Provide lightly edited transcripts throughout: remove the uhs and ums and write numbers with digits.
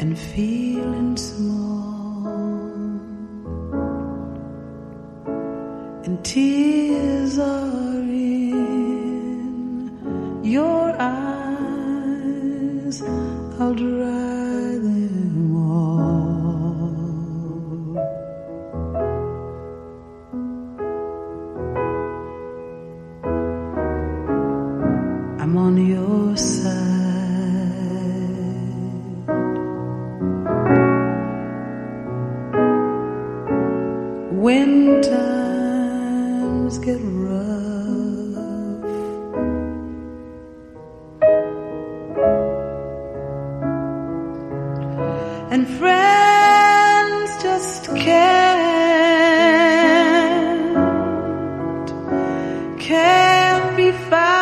and feeling small, and tears are in your eyes, I'll dry them all. I'm on your side when times get rough, and friends just can't be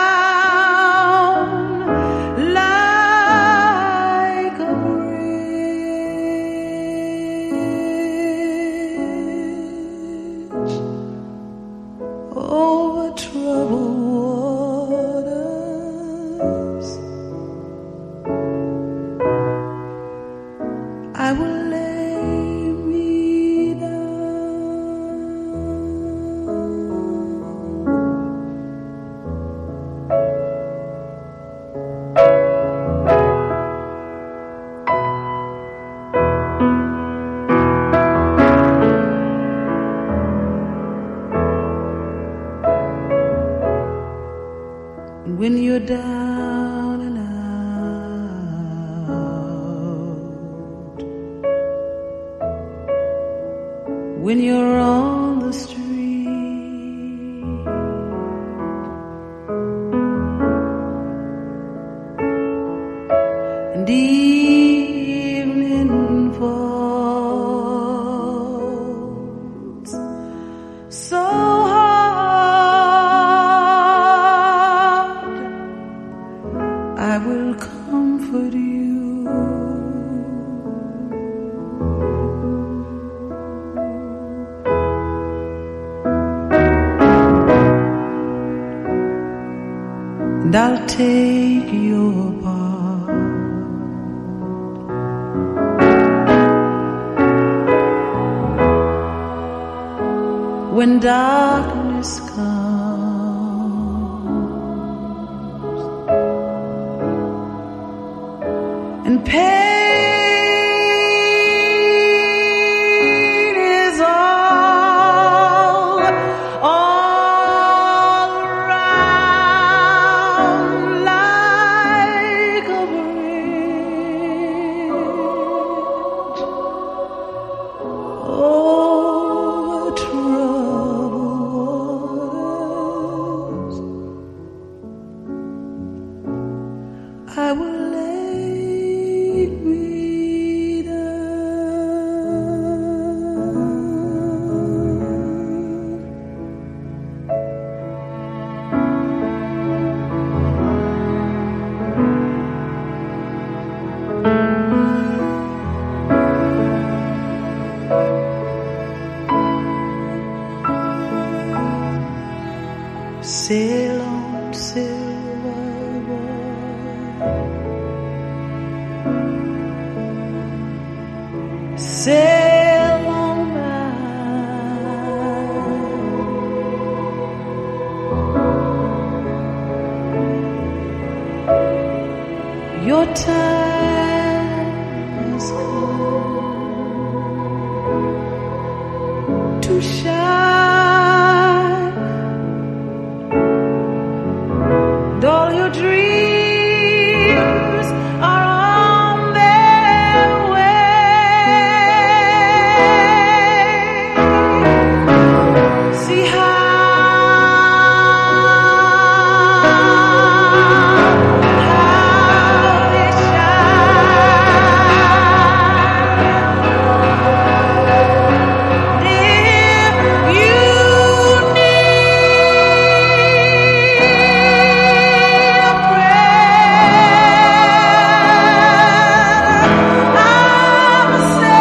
found like a bridge over troubled waters. I will lay me down. When you're down and out, when you're on the street, and evening falls so hard, I will comfort you. And I'll take your part when darkness comes and pain is all around like a bridge over troubled waters. I will lay me down. Sail on, silver boy, sail on by. Your time has come to shine, and all your dreams are on their way. See how they shine. If you need a friend, I'm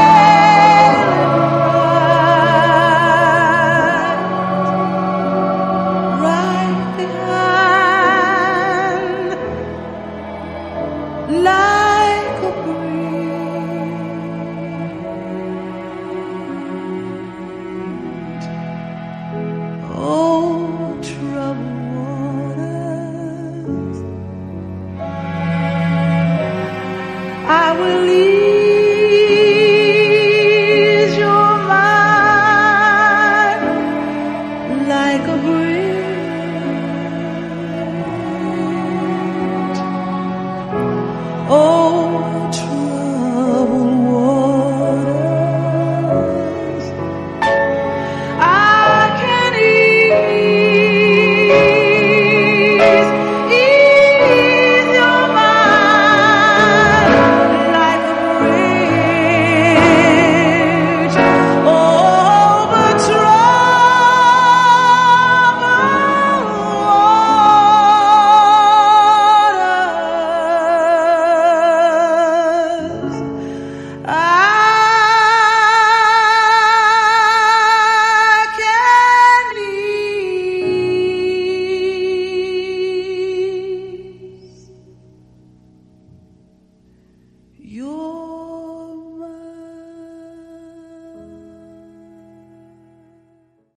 sailing right behind like a breeze I will